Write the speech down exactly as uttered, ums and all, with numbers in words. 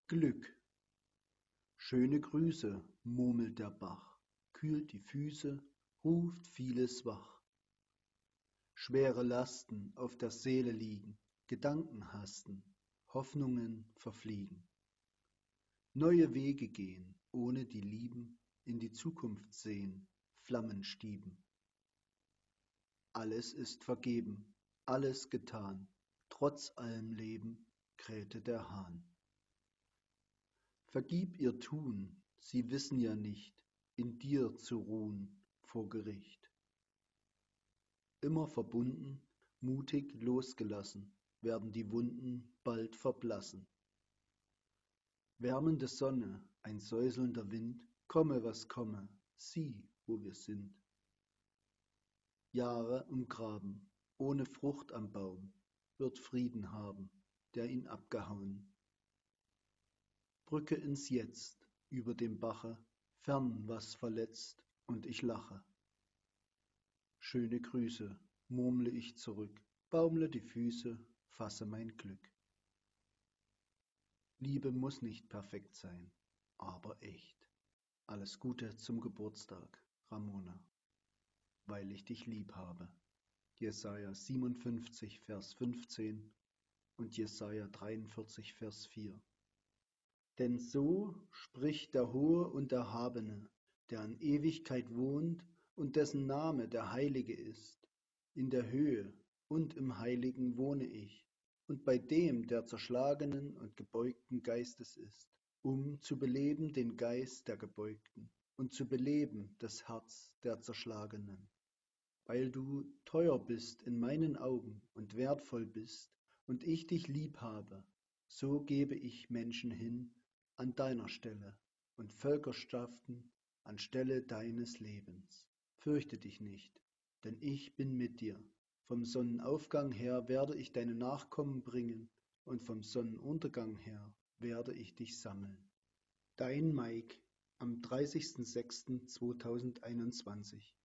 Glück. Schöne Grüße, murmelt der Bach, kühlt die Füße, ruft vieles wach. Schwere Lasten auf der Seele liegen, Gedanken hasten, Hoffnungen verfliegen. Neue Wege gehen, ohne die Lieben, in die Zukunft sehen, Flammen stieben. Alles ist vergeben, alles getan, trotz allem Leben krähte der Hahn. Vergib ihr Tun, sie wissen ja nicht, in dir zu ruhen vor Gericht. Immer verbunden, mutig losgelassen, werden die Wunden bald verblassen. Wärmende Sonne, ein säuselnder Wind, komme was komme, sieh, wo wir sind. Jahre umgraben, ohne Frucht am Baum, wird Frieden haben, der ihn abgehauen. Brücke ins Jetzt, über dem Bache, fern was verletzt, und ich lache. Schöne Grüße, murmle ich zurück, baumle die Füße, fasse mein Glück. Liebe muss nicht perfekt sein, aber echt. Alles Gute zum Geburtstag, Ramona, weil ich dich lieb habe. Jesaja siebenundfünfzig, Vers fünfzehn und Jesaja dreiundvierzig, Vers vier. Denn so spricht der Hohe und Erhabene, der in Ewigkeit wohnt und dessen Name der Heilige ist. In der Höhe und im Heiligen wohne ich, und bei dem, der zerschlagenen und gebeugten Geistes ist, um zu beleben den Geist der Gebeugten und zu beleben das Herz der Zerschlagenen. Weil du teuer bist in meinen Augen und wertvoll bist, und ich dich lieb habe, so gebe ich Menschen hin an deiner Stelle und Völkerschaften an Stelle deines Lebens. Fürchte dich nicht, denn ich bin mit dir. Vom Sonnenaufgang her werde ich deine Nachkommen bringen, und vom Sonnenuntergang her werde ich dich sammeln. Dein Mike am dreißigsten sechsten zweitausendeinundzwanzig